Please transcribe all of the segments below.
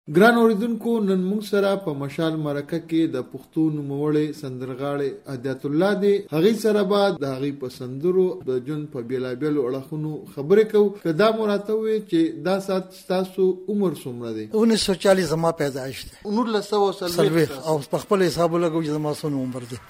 ګران اوریدونکو، نن موږ سره په مشال مرکه کې د پښتو نوموړی سندرغاړي هدایت الله دی. هغې سره به د هغې په سندرو د ژوند په بېلابېلو اړخونو خبرې کوو. که دا مو راته ووایي چې دا ساعت ستاسو عمر څومره دی؟ 1940 زما پیدایش دی. 1940 او په خپل حساب ولګوو چې زما څومره عمر دی.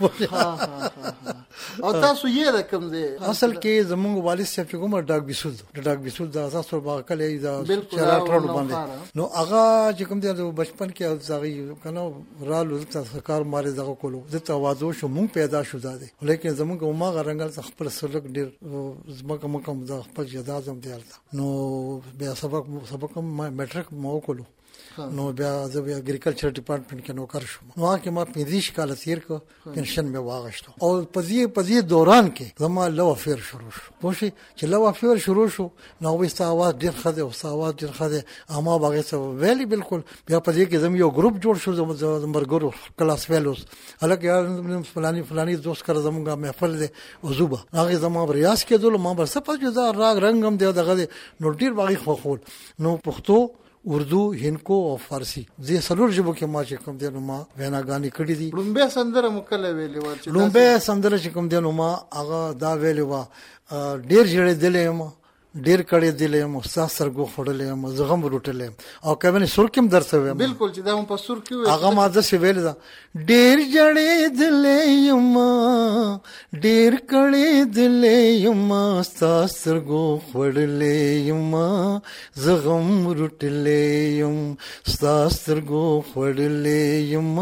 او تاسو یې د کوم دی؟ اصل کې زمونږ والد صاحب چې کومه ډاک بیسود د ډاک بیسود د اساس پر باغ کله د شرات روډ باندې نو هغه چې کوم دی د بچپن کې ځای کنه رالو د سرکار ماري دغه کولو د توازو شو مونږ پیدا شو دا دی. لیکن زمونږ عمر غرنګل خپل سلوک ډیر زمکه مکم د خپل جدازم دی نو بیا سبق ما میټریک مو کولو نو بیا زه بیا اګریکلچر ډپارټمنټ کې نوکر شوم. نو هغه کې ما 15 کال تیر کو پنشن مې واغشتو او په دې دوران کې زما لو افیر شروع شو. پوښي چې لو افیر شروع شو نو وستا आवाज ډیر خده او आवाज ډیر خده اما باغې څه ویلي بالکل. بیا په دې کې زم یو ګروپ جوړ شو زم مرګرو کلاس فیلوز الګ فلانی دوست کړ زمونږه محفل دی او زوبه هغه زما ریاض کې دل ما بر څه پځ دا راګ رنگم دی دغه نو ډیر باغې خو نو پښتو اردو هندکو او فارسی دې سلور ژبو کې ما چې کوم دی نو ما ویناګانی کړې دي. لومبه سندره مکله ویلې ورچ لومبه سندره چې کوم دی نو ما هغه دا ویلې وا ډیر جوړې دلې ما ډیر کړي دلې مو استاد سرګو خړلې مو زغم روټلې او کبه سر کوم درته وې بالکل چې دا په سر کې هغه ما د سی ویل دا ډیر جړې دلې یم ډیر کړي دلې یم استاد سرګو خړلې یم زغم روټلې یم استاد سرګو خړلې یم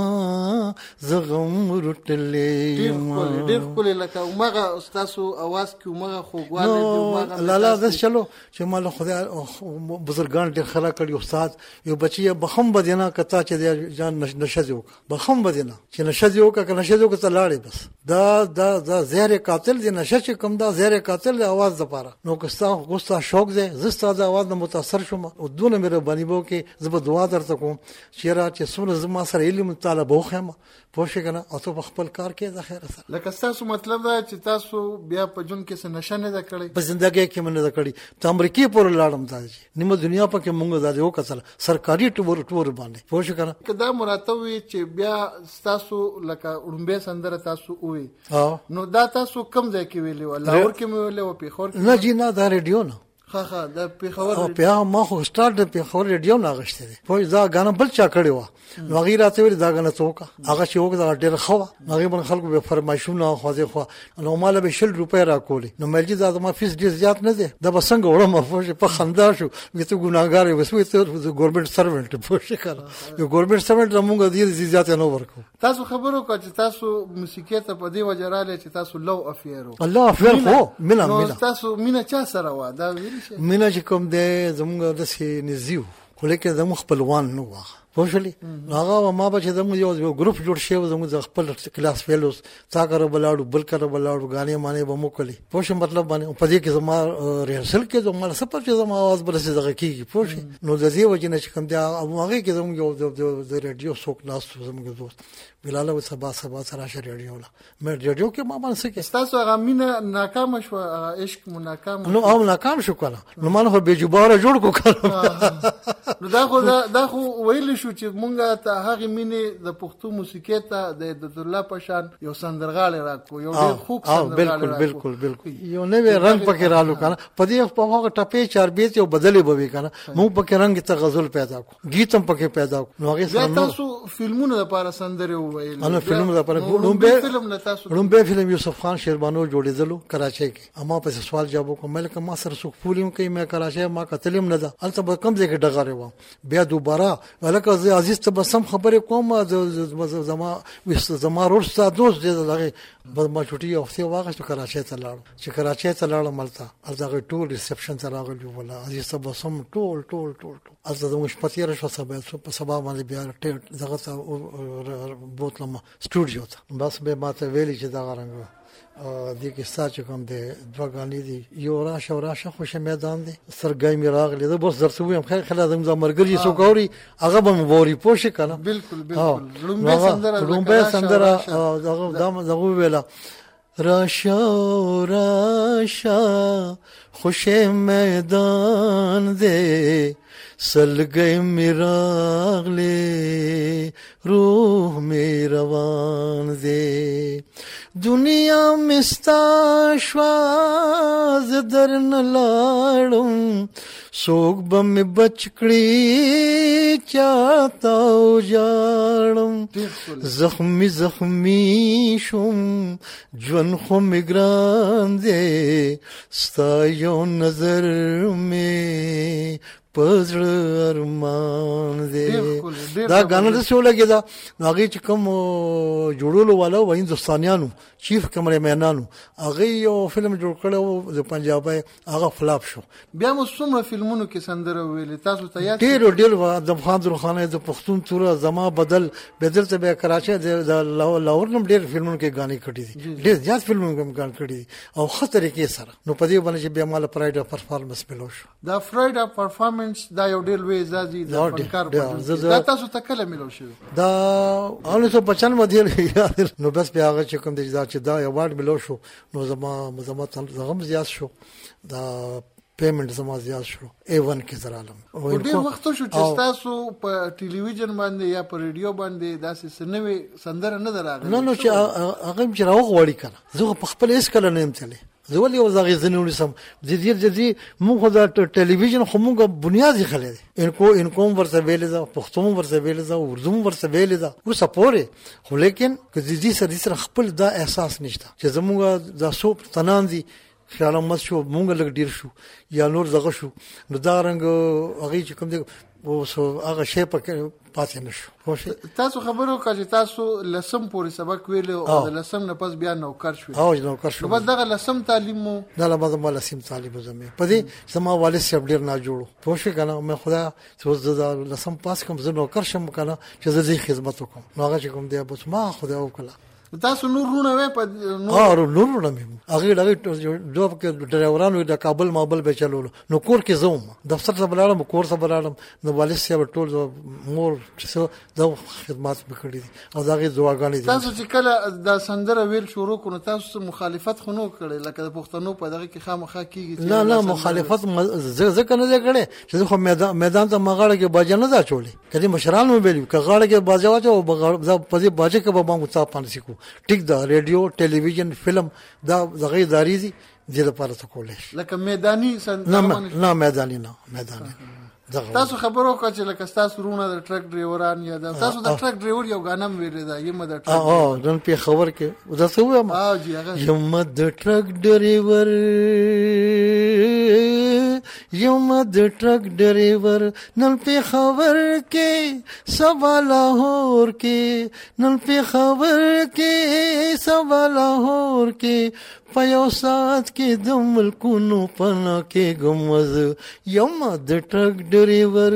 زغم روټلې یم ډیر کولې لکه عمره استادو आवाज کې عمره خوګواله دی عمره لاله چلو چې مال خدای بزرګان ډېر خلا کړی استاد یو بچی بخم بدینا کتا چې جان نشد یو بخم بدینا چې نشد یو کا نشد یو کا لاړې بس دا زهر قاتل دی نشه چې کوم دا زهر قاتل دی आवाज د پاره نو کستا غوستا شوق دی زستا د आवाज نه متاثر شوم او دونه مې بنیبو کې زب دعا درته کوم چې را چې سونه زما سره علم طالب وخم پوښښ کنه او ته خپل کار کې د خیر سره لکه تاسو مطلب دا چې تاسو بیا په جون کې څه نشه نه کړی په ژوندۍ کې منه کړی ته امریکای پر لاړم دا نیمه دنیا په کې مونږ دا یو کتل سرکاري ټور باندې پوښښ کنه کدا مراتوي چې بیا تاسو لکه اړمبه سندره تاسو وي نو دا تاسو کم ځای کې ویلی ولا اور کې ویلی او په خور نه جی نه دا ریډیو نه خا دا پیښور او په ما خو سٹارټ د پیښور ریډیو ناغشته دي خو دا غانم بل چا کړی و نو غیر راته ویل دا غنه څوک هغه چې وګ دا ډېر خو هغه بن خلکو به فرمایشونه خوځي خو نو مال به 100 روپۍ را کولی نو ملجی دا ما فیس ډیر زیات نه دي دا بسنګ وړم مفوش په خندا شو وته ګناګار وسوي ته ګورنمنت سروانت پوښ کړه یو ګورنمنت سروانت موږ ډیر زیات نه ورکو. تاسو خبرو کو چې تاسو موسیقي ته په دې وجه رااله چې تاسو لو افیرو الله افیر خو مینا تاسو مینا چا سره و دا ویل شي مینا چې کوم دې زموږ د سي نزیو خو لیکه زموږ خپلوان نو واغ پوښلی هغه ما به چې زموږ یو ګروپ جوړ شي زموږ خپل کلاس فیلوز تا کار بلاړو بل کار بلاړو غانې معنی به مو کلی پوښ مطلب باندې په دې کې زما ریهرسل کې زما سپر چې زما आवाज برسه دغه کیږي پوښ نو د دې وجه نه چې کوم دی هغه کې زموږ یو د ریډیو څوک ناس زموږ دوست بلاله و سبا سره ریډیو لا مې ریډیو کې ما باندې کې تاسو هغه مینه ناکام شو عشق ناکام نو او ناکام شو کنه نو مانه به جوړه جوړ کو کړو نو دا خو ویل شو چې مونږه ته هغه مینه د پښتو موسیقي ته د عبد الله پشان یو سندرغاړی راکو یو ډېر خوب سندرغاړی بالکل یو نوې رنگ پکې رالو کنه په دې په هغه ټپې چار بیت یو بدلې بوي کنه مونږ پکې رنگ ته غزل پیدا کو گیتم پکې پیدا کو نو هغه سره تاسو فلمونه لپاره سندره انا فلم لپاره لومبه فلم یوسف خان شیربانو جوړېدلو کراچۍ کې اما په سوال جواب کوم ملک ما سره سو فولم کې مې کراچۍ ما کتلم نه ده البته به کم ځای کې ډغاره و بیا دوباره ولکه عزیز ته بسم خبرې کوم زما ورسته دوست دې لغه ما چټي اوسه واغښت کراچۍ ته لاړ چې کراچۍ ته لاړم ملته هغه ټول ریسپشن ته راغلی ولا عزیز ته بسم ټول البته د مشپتي راشو سبا باندې بیا دغه بوتلم سټوډیو ته بس به ماته ویلي چې دا غرنګ دې کې ساج کوم دې دوه غانې دي یو راشه خوش میدان دي سرګای می راغلی دا بس درته وایم خیر خلک د مرګري سو ګوري هغه به موري پوښ کنه بالکل لومبه سندره دغه ویلا راشه خوش میدان دي سلګي میراغله روح می روان دې دنیا مستا شواز درن لاړم سوګ بم بچکړي چاته جاړم زخمی شوم ژوند خو میګران دې ستا یو نظر می پزړ ارمان دې دا غاڼه د څو لګي دا هغه چې کوم جوړولو والا و هندستانيانو چیف کمرې مینانو هغه یو فلم جوړ کړو د پنجابي هغه فلاپ شو بیا مو څومره فلمونو کې سندره ویلې تاسو ته یاد ډېر د خاندر خانه د پښتون توره زما بدل ته به کراچي د لاهور نم ډېر فلمونو کې غانې کړې دي ډېر زیات فلمونو کې غان کړې دي او خطرې کې سره نو په دې باندې چې بیا مال پرایډ اف پرفارمنس ملو شو دا فرایډ اف پرفارمنس دا یو ډېر لوی ځاځي د فنکار دا تاسو ته کله ملو شو دا 1995 دی نو بس بیا هغه چې کوم دي چې دا ایوارډ ملو شو نو زما زغم زیات شو دا پیمنٹ زما زیات شو A1 کې زرالم او ډېر وخت شو چې تاسو په ټلویزیون باندې یا په ریډیو باندې داسې سنوي سندره نه دراغله نو چې هغه چې راو غوړی کړه زه په خپل هیڅ کله نه امتلې زه ولې وزغې زنونی سم د دې موږ دا ټلویزیون خو موږ بنیادی خلې انکو ورته ویل دا پښتون ورته ویل دا اردو ورته ویل دا او سپوره خو لیکن که دې سره خپل دا احساس نشته چې زموږ دا سو تنان دي خیال مت شو مونږ لګ ډیر شو یا نور زغه شو نو دا رنګ هغه چې کوم دی وسو هغه شی پاتې نشو تاسو خبرو کړئ تاسو لسم پورې سبق ویل او د لسم نه پس بیا نوکر شو نوکر شو بس دغه لسم تعلیم مو نه لا ما لسم تعلیم زمي پدې سما والد صاحب ډیر نه جوړو پوښښ کنه مې خدا څو لسم پاس کوم زه نوکر شم کنه چې زه خدمت وکم نو هغه چې کوم دی بس ما خدا وکړه تاسو نورونه وې په نورونه مې هغه دوه کې ډرایورانو د کابل مابل به چلول نو کور کې زوم دفتر ته بلالم کور ته بلالم نو والد صاحب ټول مور چې دا خدمات وکړي او داغه دعاګانې دي تاسو چې کله د سندره ویل شروع کړو تاسو مخالفت خونو کړي لکه د پښتنو په دغه کې خامخا کیږي نه مخالفت ځکه نه کړي چې خو میدان ته مغاړه کې باجه نه دا چولې کدي مشران مې ویل کغاړه کې باجه واچو په دې باجه کې به ما مصاف پانسي کو ټیک دا ریډیو ټلویزیون فلم دا دغه ادارې دي د لپاره ته کولای لکه میداني نه میداني تاسو خبرو کوئ چې لکه تاسو رونه د ټرک ډرایوران یا تاسو د ټرک ډرایور یو غانم ویل دا یم د ټرک نن په خبر کې دا څه وایم یم د ټرک ډرایور نن په خبر کې سبا لاهور کې نن په خبر کې سبا لاهور کې پيو سات کې د ملکونو پنا کې غمز یم د ټرک ډرایور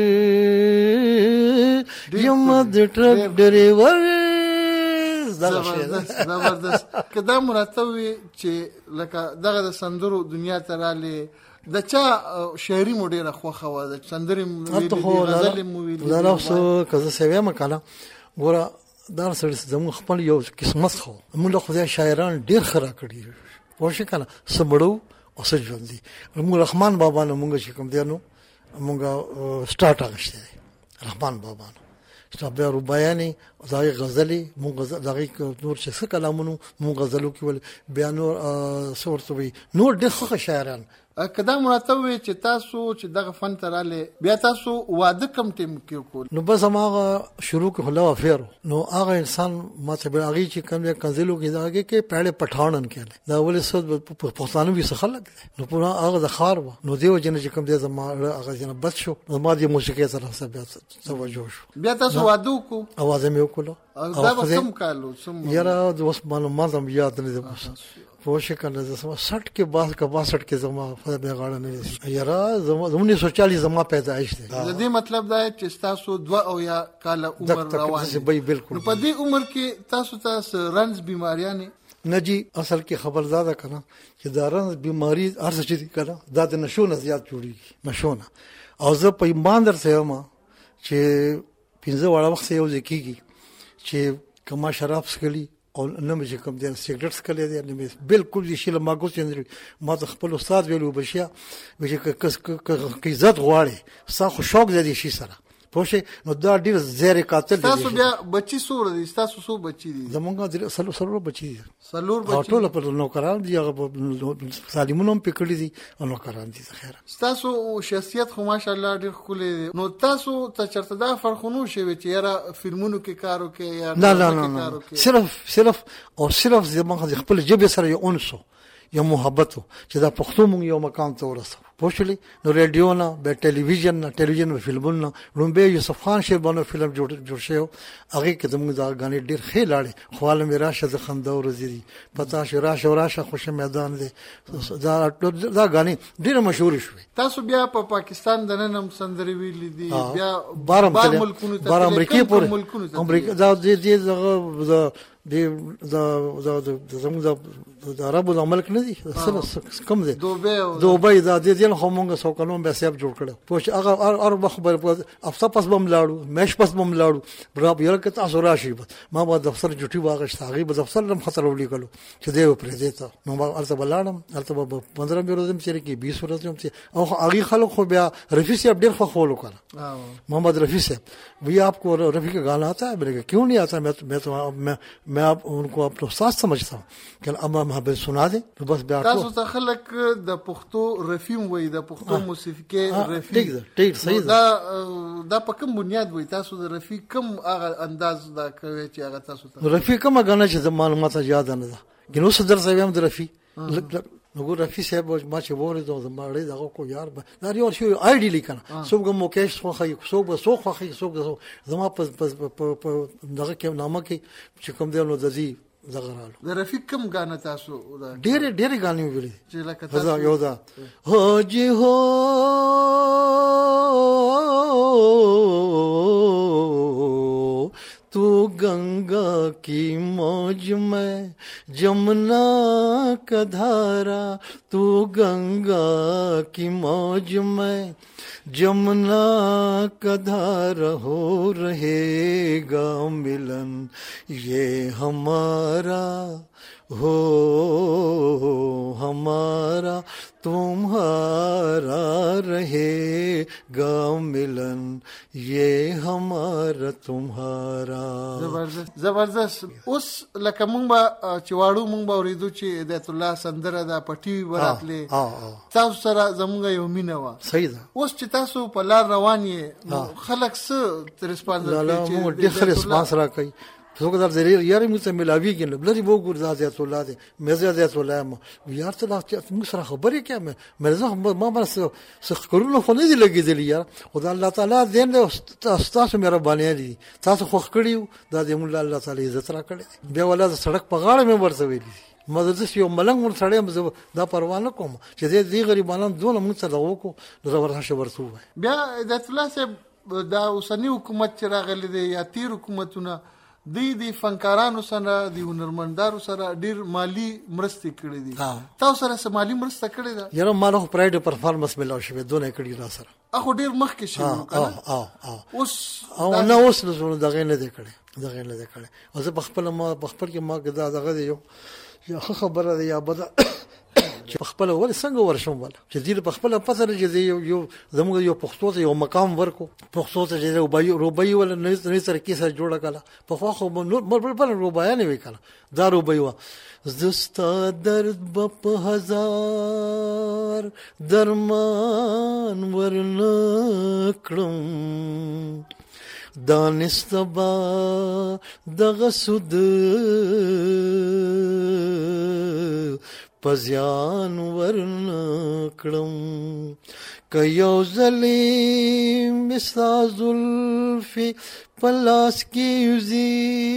زبردست کدا مرتب چې لکه دغه د سندرو دنیا ته رااله د چا شاعري مو ډیره خوخه و د سندري غزل مو ویل دا نو کزه سوي مکانه ګوره دا سره زمو خپل یو قسمت خو موږ له خدای شاعران ډیر خرا کړی پوښښ کنه سمړو او سجوندي موږ رحمان بابا نو موږ چې کوم دی نو موږ سٹارټ اغشته رحمان بابا نو شابه رباياني دغه غزلي موږ دغه نور چې څه کلامونو موږ غزلو کې ول بیان سورتوي نور دغه شاعران کدا مرتب چې تاسو چې دغه فن تراله بیا تاسو واده کم ټیم کې کول نو بس هغه شروع کې خلا افیر نو هغه انسان ماته به هغه چې کوم کنزلو کې داګه کې پهله پټھانن کې دا ولې صد پښتانه وي څه خلک نو پورا هغه د خار و نو دیو جن چې کوم دې زما هغه جن بس شو ما دې موسیقي سره بیا توجه شو بیا تاسو واده کو اواز مې وکړو دا کوم کالو یاره د اوس معلومات هم یاد نه دي پوښښ کنه زما 60 کې بعد کا 62 کې زما په غاړه نه یاره زمونږ 1940 زما پیدایش دي د دې مطلب دا چې تاسو 2 او یا کال عمر روان دي بالکل په دې عمر کې تاسو رنز بیماریاں نجی اصل کې خبردار کنه چې دا رنز بیماری ارزه چې کنه دا د نشو نه زیات جوړیږي نشو نه او زه په ایمان درته یم چې 15 وړه وخت یو ځکیږي چې کما شراب سکلی او نه مې کوم دي سیګریټ کړی دی نه بالکل دې شیله ما کوڅې ما ته خپل استاد ویلو بشیا چې عزت غواړي ستا خو شوق دی شي سره پوښي نو دا ډیر زیره قاتل دي. تاسو بیا بچی سور دي تاسو سو بچی دي؟ زمونږه سلور بچی دي. سلور بچی ټول په نوکران دي هغه سالمونو هم پکړي دي او نوکران دي. خیر تاسو شخصیت خو ماشاءالله ډیر خولي. نو تاسو ته چرته دا فرقونو شوي چې یاره فلمونو کې کارو کې یا نه صرف زمونږه خپل جبه سره یو انسو یا محبت چې دا پښتو مونږ یو مقام ته ورسو پوښلی. نو ریډیو نه به ټلویزیون نه فلمونه رومبه یوسف خان شیربانو فلم جوړ شو هغه کې زموږ دا غانې ډیر ښه لاړې خواله مې راشه د خندور وزيري پتا شو راشه خوش میدان دی دا غانې ډیر مشهور شوې. تاسو بیا په پاکستان د نن سندري ویل دي بیا بار ملکونو ته امریکا دا زموږ د عربو د ملک نه دي کم دي دوبۍ دا د دې خو مونږ سو کلو به حساب جوړ کړو پوه هغه اربخ خبر افصا پس بم لاړو مش پس بم لاړو براب یره کې تاسو راشي ما به دفتر جوټي واغښت هغه به دفتر لم خطر ولي کړو چې دی پرې دیتا نو ما ارته بلاړم ارته 15 ورځې چې کې 20 ورځې چې او هغه خلک خو بیا رفیع صاحب ډیر خو کړ محمد رفیع صاحب وی آپ کو رفیع کا گانا آتا ہے؟ میں نے کہا کیوں نہیں آتا؟ میں آپ ان کو اپنا استاد سمجھتا ہوں کہ اما محبت سنا دیں تو بس بیا تاسو ته خلک د پښتو رفیع وای د پښتو موسیقي رفیع ټیک صحیح دا په کوم بنیاد وای تاسو د رفیع کوم هغه انداز دا کوي چې هغه تاسو ته رفیع کوم غانا چې معلومات یاد نه ده ګنو صدر صاحب هم د رفیع نو رفیع صاحب ما چې وره د ماړې دغه کو یار دا یو شی آیډیلی کنه څوک موکیش خو خي څوک زما په دغه کې نامه کې چې کوم دی نو د دې زغرالو د رفیع کوم غانا تاسو ډېر غانې ویلي چې لکه تاسو یو دا هو جی هو تو گنگا کی موج میں جمنا کا دھارا تو گنگا کی موج میں جمنا کا دھارا ہو رہے گا ملن یہ ہمارا ہو ہمارا تمہارا رہے گا ملن یہ ہمارا تمہارا. زبردست. اوس لکه مونږ به چې واړو مونږ به اورېدو چې هدایت الله سندره دا پټي وراتلې تاسو سره زمونږ یو مینه وه. صحیح ده. اوس چې تاسو په لار روان یې خلک څه رسپانس کوي؟ موږ ډېر ښه رسپانس راکوي. څوک در زری یاري موږ ته ملاویږي نه بلري وو ګور ذات الله دې مزه ذات الله ما یار ته لا موږ سره خبرې کوي مې ما بس سخرونه خو نه دي لګیدلی یار خدای الله تعالی دې تاسو مهرباني دي تاسو خو کړیو دا دې موږ الله تعالی عزت را کړی بیا ولادت سړک په غاړه مې ورسوي مدرسې یو ملنګ ور سړی دا پروا نه کوم چې دې غریبانو دونه موږ سره وکړو نو ورته ورسو بیا هدایت الله صاحب دا اوسنی حکومت چې راغلی دی یا تیر حکومتونه د فنکارانو سره د هنرمندانو سره ډیر مالی مرسته کړې دي تاسو سره مالی مرسته کړې ده؟ یاره مالو پرایډ پرفارمنس ملاو شوی دونه کړی را سره اخو ډیر مخکې شوی اوس نو دغه نه دی کړی او زه بخپل کې ما دغه دی یو خبره دی یا بده چې خپل ول څنګه ورشم ول چې دې په خپل پته لري یو زموږ یو پښتو ته یو مقام ورکو پښتو ته چې روبای ول نه سره کې سره جوړه کړه په خو بل روبای نه وکړه دا روبای و زستا درد بپ هزار درمان ورنکړم دانستبا دغه سود پزیان ورنکړم کيو ظلم مستا زلفي پلاس کی یوزی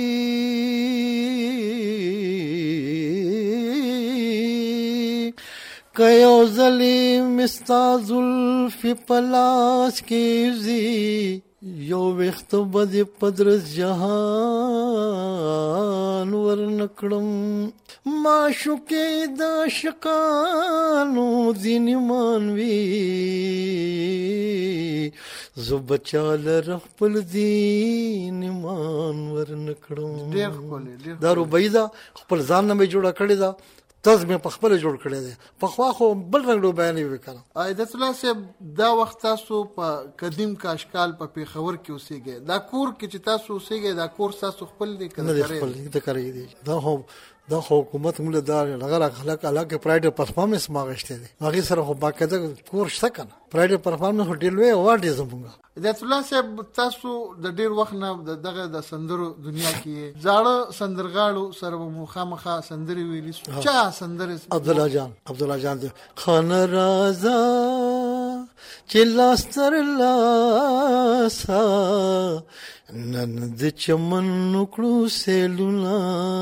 کيو ظلم مستا زلفي پلاس کی یوزی یو وخت بد پدرس جهان ورنکړم معشوقې د عاشقانو ځینې مانوي زه بچا لره خپل دین ایمان ورنکړم. ډېر ښکلی دا روبایي ده خپل ځان نه مې جوړه کړې ده طرز مې په خپله جوړ کړی دی. پخوا خو بل رنګ روبایه نه وي کنه. عایدت الله صاحب دا وخت تاسو په قدیم کاشکال په پیښور کې اوسېږئ. دا کور کې چې تاسو اوسېږئ دا کور تاسو خپل دی که نه دی خپل د کرې دی. دا خو حکومت موږ له دا لغه خلک علاقه پرایډ پرفارمنس ما غشته دي هغه سره خو باقاعده کور شته کنه. پرایډ پرفارمنس هټل وی اوارډ یې زمونږه. عایدت الله صاحب تاسو د ډیر وخت نه دغه د سندرو دنیا کې زاړه سندرغاړو سره مخامخه سندري ویلي چا سندره عبدالله جان دی خانه رازا چلاستر لاسا نن د چمن نکړو سیلونا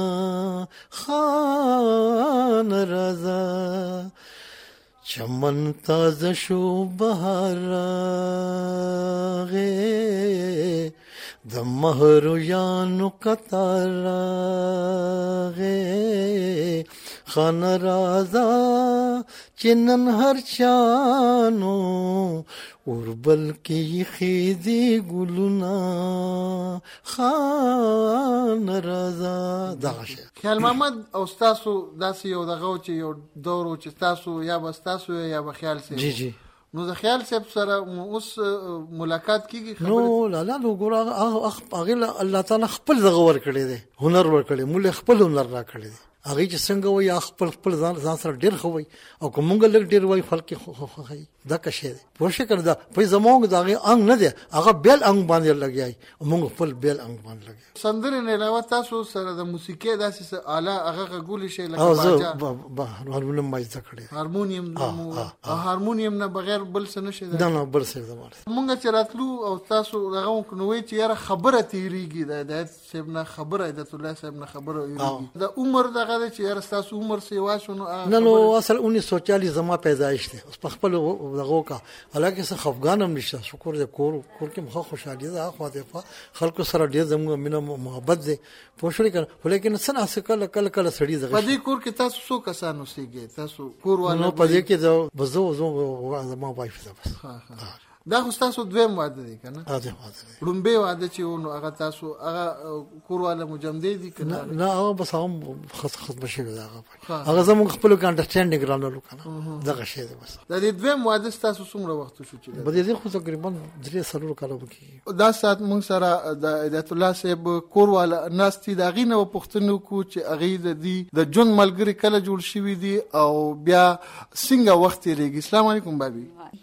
خان رازا چمن تازه شو بهار راغې د مهرو یانو قطار راغې خان رازا چنن هر چانو اوربل کې خېدي ګلونا خان رازا دغه خیال محمد او تاسو داسې یو دغه چې یو دور چې تاسو یا بس تاسو یا به خیال سي جی نو د خیال صاحب سره اوس ملاقات کیږي خبره نو لا ګور هغه الله تعالی خپل دغه ور کړی دی هنر ور کړی موږ خپل هنر را کړی دی هغه چې څنګه وي خپل ځان سره ډیر خو وي او کومګ لګ ډیر وي خلک خو دا کشه دی پوښښ کړه دا په زمونږ دغه انګ نه دی هغه بیل انګ باندې لګیای موږ خپل بیل انګ باندې لګیای. سندره نه علاوه تاسو سره د موسیقي داسې اعلی هغه غولې شي لکه باجا هارمونیم ما زده کړی هارمونیم نه بغیر بل څه نشي دا نه بل څه زموږ موږ چې راتلو او تاسو دغه نوې چې یاره خبره تیریږي د هدایت صاحب نه خبره عایدت الله صاحب نه خبره یریږي د عمر دغه چې یاره تاسو عمر سیوا شنو نو اصل 1940 زما پیدایش دی په خپل دغه کا حالکه څه خفګانم نشته شکر دې کور کې مخه خوشالي ده خو دې خلکو سره ډېر زموږ مینه محبت دې پوښتنه کړ ولیکن څنګه کله سړی دغه په دې کور کې تاسو څو کسان اوسېږئ تاسو کور والو نو په دې کې زه ما وایف ده بس دا خو تاسو دویم واده دی کنه واده لومبه واده چې نو هغه تاسو هغه کورواله مجمدې دي کنه نه هغه بس هم ختم شي هغه زموږ خپل انډرسټانډینګ رانلو کنه دغه شی دی بس دا دې دویم واده تاسو څومره وخت شو چې بده دې خو تقریبا 3 کال وکړي دا سات مونږ سره د عایدت الله صاحب کورواله ناستي دا غینه پښتنو کو چې اغه د جون ملګری کله جوړ شوی دی او بیا څنګه وخت لري. السلام علیکم بابي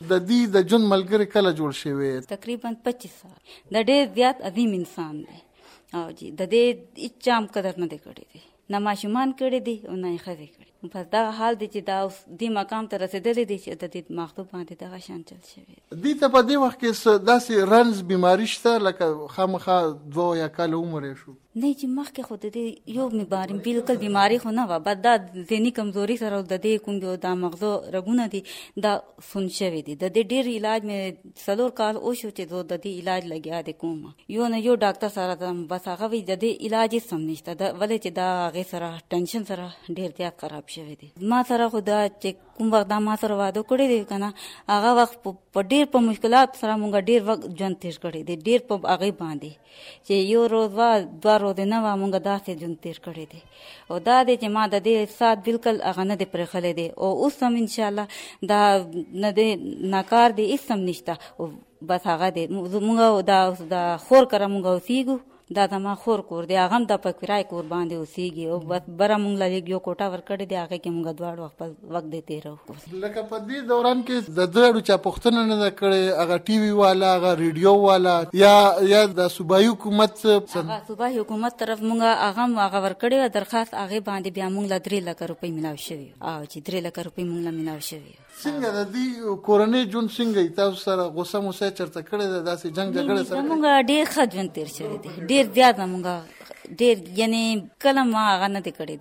د جون ملګری کله جوړ شوی؟ تقریبا 25 سال. د ډېر زیات عظیم انسان دی او جی د دې اچام قدر نه دی کړی دی نه ماشومان کړی دی او نه خزه کړی پس دا حال دی چې دا اوس دې مقام ته رسیدلی دی چې د دې مغضوب باندې دغه شان چل شوی دی ته په دې وخت کې داسې رنز بیماری شته لکه خامخا 2 یا کال عمر شو نه چې مخکې خو د دې یو بالکل بیماری خو نه وه بد دا ذهني کمزوري سره د دې کوم دا مغزو رګونه دي دا سون شوي دي د دې ډېر علاج مې 4 کال وشو چې زه د دې علاج لګیا دی کوم یو ډاکټر سره بس هغه وی د دې علاج یې سم نشته ولې چې دا هغې سره ټینشن سره ډېر زیات خراب شوی دی ما سره خو دا چې کوم وخت دا ما سره واده کړی دی که نه هغه وخت په ډېر په مشکلات سره مونږ ډېر وخت ژوند تېر کړی دی ډېر په هغې باندې چې یو روز وا 2 روز نه وه مونږ داسې ژوند تېر کړی دی او دا دی چې ما د دې سات بالکل هغه نه دی پرېښلی دی او اوس هم انشاءالله دا نه دی ناکار دی هېڅ هم نشته بس هغه دی مونږ دا خور کره مونږ اوسېږو دا زما خور کور دی هغه هم د په کرای کور باندې اوسېږي او بس بره مونږ له یو کوټه ورکړې دی هغې کې مونږ دواړو خپل وخت دی تېرو لکه په دې دوران کې د دواړو چا پوښتنه نه ده کړې هغه ټي وي والا هغه ریډیو والا یا د صوبایي حکومت هغه صوبایي حکومت طرف مونږ هغه ورکړې وه درخواست هغې باندې بیا مونږ له 3 لکه روپۍ میلاو شوي او چې 3 لکه روپۍ مونږ له میلاو شوي څنګه د دې کورنۍ ژوند څنګه تاسو سره غوسه موسه چرته کړې ده داسې جنګ جګړه سره مونږ ډېر ښه ژوند تېر شوی دی ډېر زیات مونږ ډېر یعنی کله ما هغه نه دی کړی دی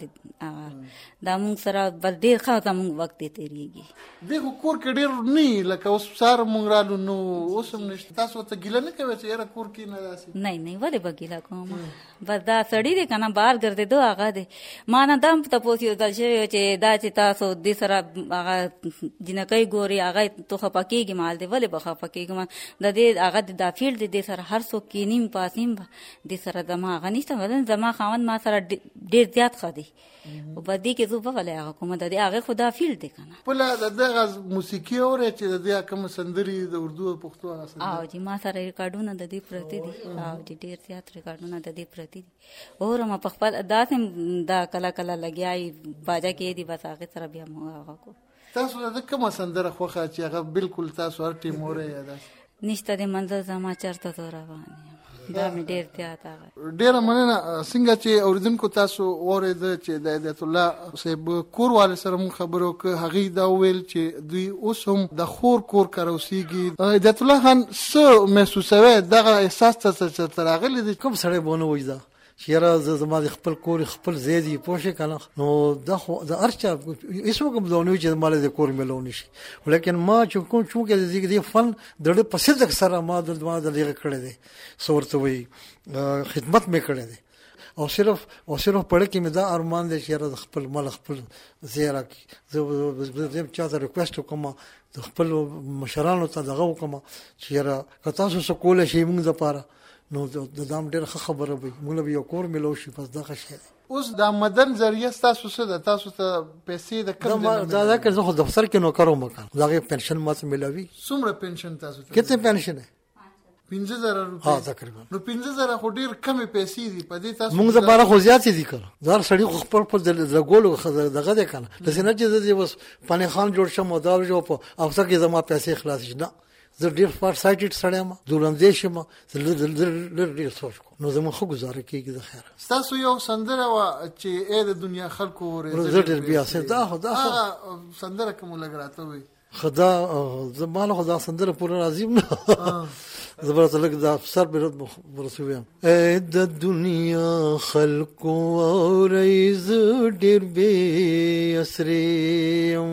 دا مونږ سره بس ډېر ښه زمونږ وخت دی تېرېږي. دغه کور کې ډېر نه لکه اوس سهار مونږ رالو نو اوس هم نشته. تاسو ته ګیله نه کوئ چې یاره کور کې نه داسې؟ نه ولې به ګیله کوم؟ بس دا سړی دی که نه بهر ګرځېدو هغه دی. ما نه دا هم تپوس یودل شوی چې دا چې تاسو دې سره هغه جنکۍ ګوري هغه تو خفه کېږي مال دی. ولې به خفه کېږم؟ د دې هغه دا فیلډ دی، دې سره هر څوک کینیم پاسیم دې سره زما هغه نشته. زما خاوند ما سره ډېر زیات ښه دی او په دې کې زه به ولې هغه کوم؟ د دې هغې خو دا فیلډ دی که نه. خپله د دغه موسیقي اورئ چې د دې کومه سندرې د اردو او پښتو هغه سندرې؟ او چې ما سره ریکارډونه د دې پرتې دي او چې ډېر زیات ریکارډونه د دې پرتې دي. اورم په خپل داسې دا کله کله لګیا وي باجه کې دي بس هغې سره بیا مو هغه کو. تاسو د کومه سندره خوښه چې هغه بالکل تاسو هر ټیم اورئ یا داسې؟ نشته د منزل زما چرته زه روان یم، دا مې ډېر زیات هغه. ډېره مننه. څنګه چې اورېدونکو تاسو واورېده چې د هدایت الله صاحب کور والي سره مونږ خبرې وکړه، هغې دا وویل چې دوی اوس هم د خور کور کره اوسېږي. هدایت الله خان څه محسوسوئ دغه احساس ته راغلی دی؟ کوم سړی به ونه وایي دا چې یاره زما د خپل کور خپل ځای دی پوه شې که نه. نو دا خو د هر چا هېڅ وخت هم دا ونه وي چې زما له د کور میلاو نه شي. لیکن ما چونکې د دې فن د ډېر په صدق سره ما د دغه کړی دی څه ورته وایي خدمت مې کړی دی او صرف پړه کې مې دا ارمان دی چې یاره د خپل مال خپل ځای راکړي. زه چا ته ریکویسټ وکړم د خپل مشرانو ته دغه وکړم چې یاره که تاسو څه کولی شئ موږ دپاره نو د دام ډېره ښه خبره وي موږ به یو کور میلاو شي. بس دغه شی دی. اوس د آمدن ذریعه ستاسو څه ده؟ تاسو ته پیسې د کوم دا که زه خو دفتر کې نوکر وم که د هغې پنشن ما ته میلاوي. څومره پنشن تاسو ته؟ کتنے پنشن ہے؟ 15,000 روپۍ. ها تقریبا. نو 15,000 خو ډېر کمې پیسې دي. په دې تاسو موږ دپاره خو زیاتې دي که نه. دا هر سړي خو خپل د لګولو دغه دی که نه. داسې نه چې زه دې اوس پنې خان جوړ شم او دا جوړ په هفته کې زما پیسې خلاصې شي. نه، زه ډېر فار سایټډ سړی یم، دورندې شم، زه ډېر سوچ کوم. نو زموږ ښه ګزاره کېږي. د خیره ستاسو یو سندره وه چې ای د دنیا خلکو اورېدل زه ډېر بیا دا هغه سندره که مو لږ راته وایي؟ خو دا زما له خو دا سندره پوره راځي نه. زه به راته لږ دا سر پرې ورسې ویم. ای د دنیا خلکو اورئ زه ډېر بې اسرې یم.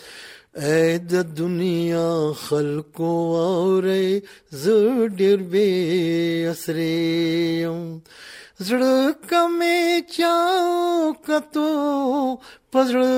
ای د دنیا خلکو اورئ زه ډېر بې اسرې یم. زړه کمې چاو کتو په زړه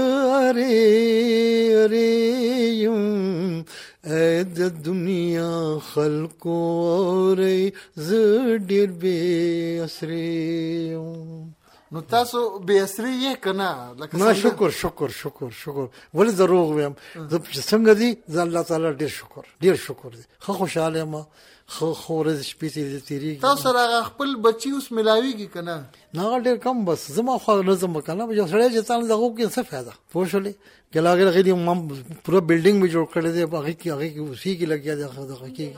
ارې یم. ای د دنیا خلکو اورئ زه ډېر بې اسرې یم. نو تاسو بې اسرې یې که نه؟ نه، شکر ولې دروغ ویم؟ زه چې څنګه دي زه الله تعالی ډېر شکر دی. ښه خوشحاله یم، ښه ورځې شپې تېرېږي. تاسو سره هغه خپل بچي اوس میلاویږي که نه؟ نه، هغه ډېر کم. بس زما خوا نه ځم که نه. یو سړی چې تا نه دغه وکړي څه فایده پوه شولې؟ که له هغې ما پوره بلډینګ مې جوړ کړی دی، هغې کې اوسېږي لګیا دی دغه کېږي.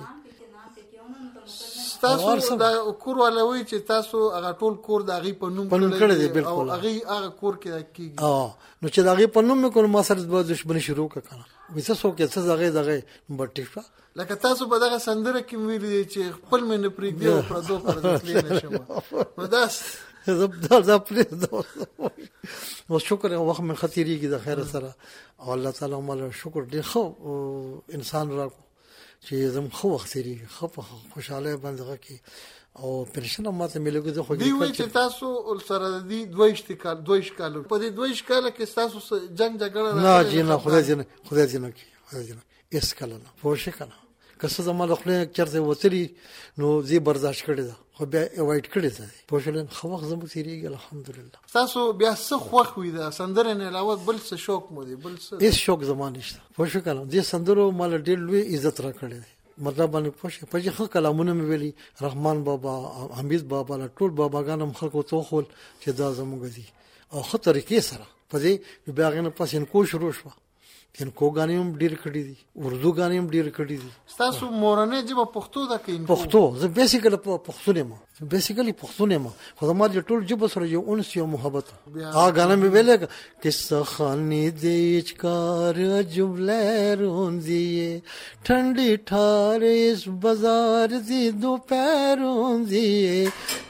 تاسو دا کور والا وایي چې تاسو هغه ټول کور د هغې په نوم کړی دی. بالکل هغې هغه کور کې کېږي. نو چې د هغې په نوم مې کړو ما سره به دښمني شروع کړه که نه. څه څوک یې څه دغې به ټیک شوه. لکه تاسو په دغه سندره کې ویلي دی چې خپل مې نه پرېږدي او پردو پر زه تللی نه شم. نو دا پرېږده. اوس شکر وخت مې ښه تېرېږي د خیره سره او الله تعالی ماله شکر ډېر ښه انسان راکړو چې زموږ ښه وخت تېرېږي، ښه په خوشحالۍ باندې هغه کې او پنشن هم ماته میلېږي. زه دوی وایي چې تاسو سره د دې 22 کالو په دې 22 کاله کې ستاسو جنګ جګړه نه جي نه، خدای دې نه کړي هېڅ کله نه. پوه شې که نه؟ که څه زما د خولې چېرته وتلي نو زه برداشت کړې ده خو بیا اوایډ کړې ده. پوه شولې؟ ښه وخت زموږ تېرېږي الحمدلله. تاسو بیا څه خوښ وي د سندرې نه علاوه بل څه شوق مو دی؟ بل څه؟ هېڅ شوق زما نشته. پوه شو که نه؟ دې سندرو ماله ډېر لوی عزت را کړی دی. مطلب باندې پوه شې؟ په ښه کلامونه مې ویلي، رحمان بابا، حمید بابا، ټول باباګان هم خلکو ته وښول چې دا زموږ دي او ښه طریقې سره په دې. بیا هغې نه پس انکو شروع شوه. انکوګانې هم ډېر کړي دي، اردوګانې هم ډېر کړي دي. ستاسو مورنۍ ژبه پښتو ده که انکو؟ پښتو. زه بیسیکلی پښتون یم خو زما د ټول ژبو سره یو انس یو محبت. هغه ګانا مې ویلې قصه خانی دی چکار عجب لہروں دیے ٹھنڈی ٹھار اس بازار دی دوپہروں دیے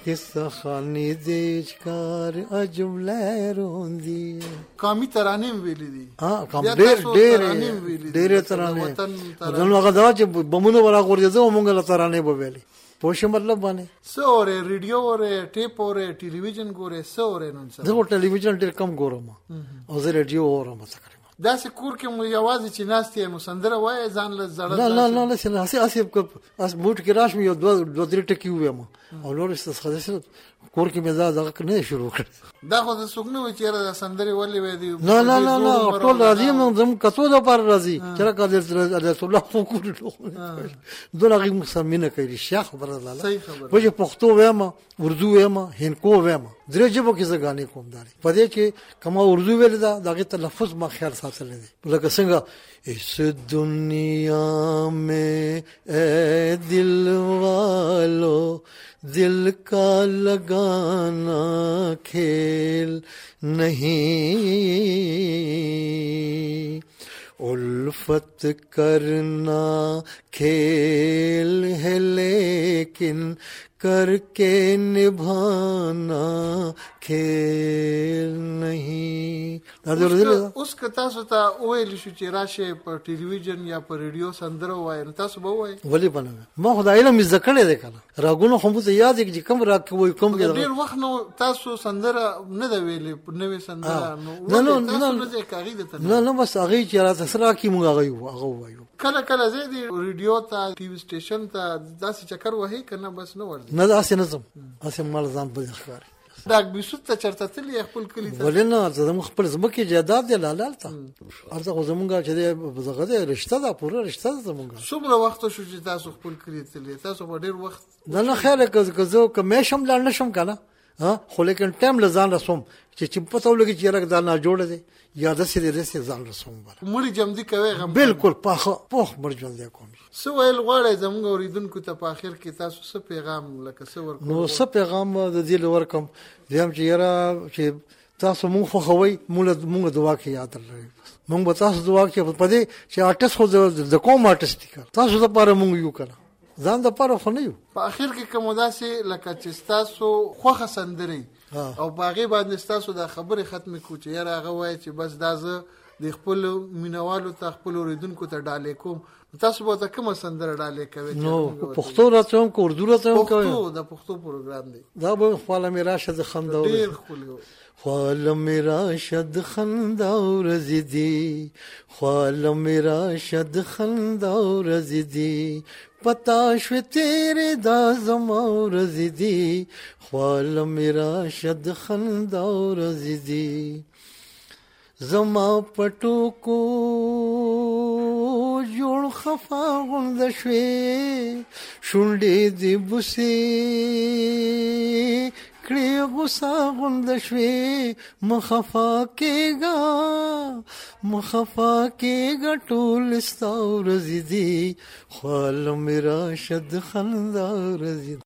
قصه خانی دیج کار عجب لهرون دی قومي ترانې ویلې دي کوم ډېر ترانې دنو هغه دا چې بمونو ورا غورځو مونږ له ترانې به ویلې پوښ مطلب باندې سوره ریډیو اور ټیپ اور ټلویزیون ګوره سوره نن سره زه ټلویزیون ډېر کم ګورم او زه ریډیو اورم تقریبا دا سه کور کې مو یوازې چې ناستې مو سندره وای ځان له زړه نه سه اس موټ کې راش مې یو دوه درې ټکی وایم او لور است خلاص کور کې مې دا نه شروع کړ دا خو د سګنو چې را سندري ولې وې دي نه ټول راځي موږ زم کتو د پر راځي چې را قادر رسول الله فوکور دغه مسمینه کوي شیخ خبر الله وجه پښتو وایم اردو وایم هندکو وایم درې جبو کې زګانی کوم داري پدې کې کما اردو ویل دا دغه تلفظ ما خیال ساتل دي لکه څنګه اس دنیا میں اے دل والو دل کا لگانا کھیل نہیں الفت کرنا کھیل ہے لیکن کر کے نبھانا کھیل نہیں اوس که تاسو ته ویل شو چې راشه په ټلویزیون یا په ریډیو سندره وایي نو تاسو به وایي ولې بنوي ما خدای علم زده کړی دی کنه راګونو خو مو ته یاد چې کوم راکوي کوم ډیر وخت نو تاسو سندره نه دی ویلې نوې سندره نه بس هغه چې راته سره کی مونږ هغه وایو کله زه دی ریډیو ته ټي وي سټیشن ته داسې چکر وهي کنه بس نه ورځي نه داسې نظم اسه مال ځان په ښکار دا بیسوت ته چرته تللی خپل کلی ته ولنه زموږ خپل زمکه جیداد دی لالال ته ارته زمونږه چې زغه دی رشتہ دا پوره رشتہ زمونږه څومره وخت شو چې تاسو خپل کلی تللی تاسو په ډیر وخت نه خیر کزو کمه شم لاړ نشم کنه خو لیکن ټایم لزان رسوم چې پته ولګي چې راک دا نه جوړ دی یا د سې دې ځان رسوم مړي جمدي کوي غم بالکل پوخ مړ ژوند کوم سو ویل غواړی زموږ اوریدونکو ته په اخر کې تاسو څه پیغام لکه څه ورکوم نو څه پیغام د دې ورکم زم چې یاره چې تاسو مونږ خوښوي مونږ دعا کې یاد لرئ مونږ به تاسو دعا کې په دې چې آرټست خو د کوم آرټست دي تاسو لپاره مونږ یو کړه ځان د پاره خو نه یو په اخر کې کوم داسې لکه چې تاسو خوخه سندري او باغې باندې تاسو د خبره ختم کو چې یاره هغه وای چې بس دا زه د خپل مینوالو ته خپل اوریدونکو ته ډالې کوم تاسو به ته کوم سندره ډالې کوي نو پښتو راځم کو اردو راځم کوي پښتو د پښتو پروګرام دی دا به خپل میراشد خندا ډیر خولو خال میرا شد خندا رزدی خال میرا شد خندا رزدی پتا شو تیرے دا زما رزدی خال میرا شد خندا رزدی زما پټو کو جوړ خفا غوند شوي شونډې دی بوسي کړي غوسا غوند شوي مخفا کېګا ټول ستور زدي خال میرا شد خندا رزدي